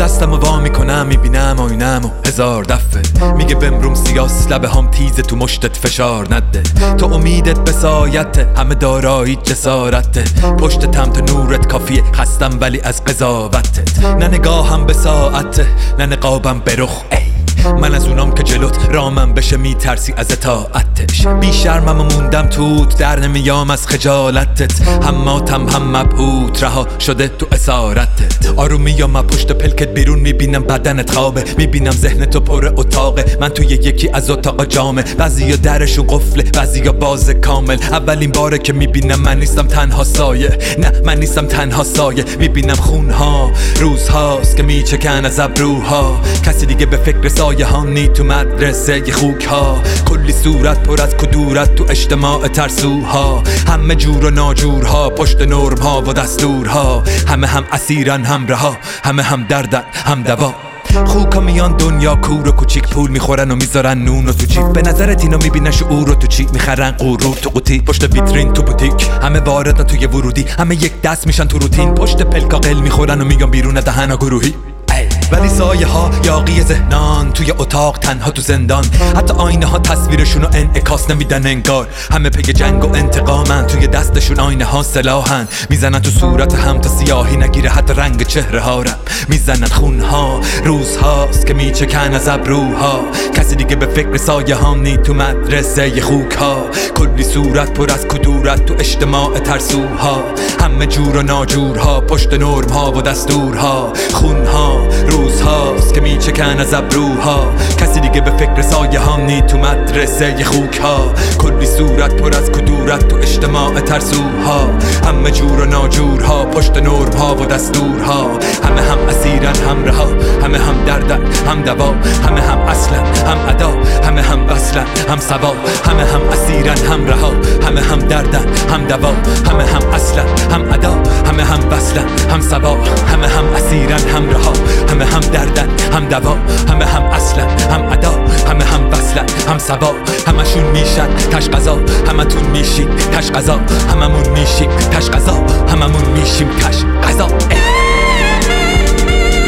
دستم و وا میکنم میبینم آینم و هزار دفعه میگه بمروم سیاس لبه هم تیزه تو مشتت فشار نده. تو امیدت به سایته همه دارایی جسارته. پشت تم تا نورت کافیه خستم ولی از قضاوتت. نه نگاهم به ساعته نه نقابم به رخ. من از اونام که جلوت رامم بشه میترسی از اطاعتش. بی شرمم و موندم توت در نمیام از خجالتت. هم ماتم هم مبهوت رها شده تو اسارتت. آرومیام از پشت پلکت بیرون میبینم بدنت خوابه. میبینم ذهنتو پر اتاقه. من توی یکی از اتاق جامه. بعضیا درشون قفله بعضیا باز کامل. اولین باره که میبینم من نیستم تنها سایه. نه من نیستم تنها سایه. میبینم خونها روزهاست که میچکن از ابروها. کسی دیگه به فکر سایه هانی تو مدرسه ی خوک ها. کلی صورت پر از کدورت تو اجتماع ترسوها. همه جور و ناجورها پشت نرم ها و دستورها. همه هم اسیرن هم رها همه هم دردن هم دوا. خوکا میان دنیا کور و کوچیک پول میخورن و میذارن نون و تو جیب. به نظرت اینا میبینن شعور و تو چی میخرن غرور تو قوطی. پشت ویترین تو بوتیک همه واردن توی ورودی. همه یک دست میشن تو روتین. پشت پلکا قل میخورن و میگن بیرون دهنا گروهی. ولی سایه ها یاقی ذهنان توی اتاق تنها تو زندان. حتی آینه ها تصویرشون رو انعکاس نمیدن انگار. همه پی جنگ و انتقامن. توی دستشون آینه ها سلاحن. میزنن تو صورت هم تا سیاهی نگیره حتی رنگ چهره ها رم. میزنن خون ها روزهاست که میچکن از ابروها. کسی دیگه به فکر سایه ها نی تو مدرسه ی خوک ها. کلی صورت پر از کدورت تو اجتماع ترسوها. همه جور و ناجورها پشت نرم ها و دستورها. خون ها روزهاست که میچکن از ابروها. کسی دیگه به فکر سایه ها نی تو مدرسه ی خوک ها. کلی صورت پر از کدورت تو اجتماع ترسوها. همه جور و ناجورها پشت نرم ها و دستورها. همه هم اسیرن هم رها همه هم دردن هم دوا. همه هم اصلا هم ادا همه هم وصلن هم سوا. همه هم اسیرن هم رها همه هم دردن هم دوا. همه هم اصلا هم ادا همه هم وصلن هم سوا. همه هم اسیرن هم رها همه هم دردن هم دوا. همه هم اصلا هم ادا همه هم وصلن هم سوا. همشون میشن تش قضا همتون میشین تش قضا. هممون میشیم تش قضا هممون میشیم تش قضا.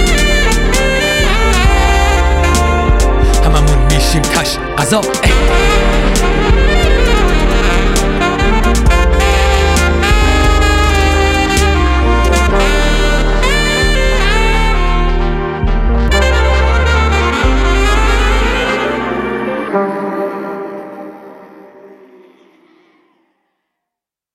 هممون میشیم تش قضا.